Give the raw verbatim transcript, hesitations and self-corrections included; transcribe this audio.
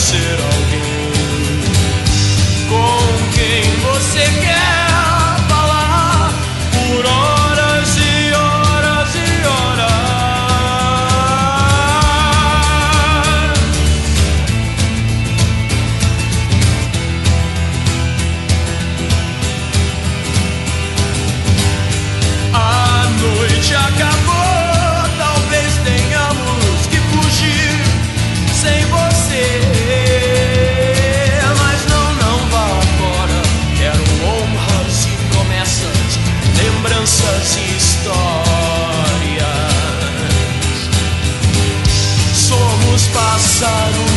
ser alguém com quem você quer falar por horas e horas e horas. A noite acabou, talvez tenhamos que fugir sem você, mas não, não vá agora. Quero honras e promessas, lembranças e histórias. Somos pássaros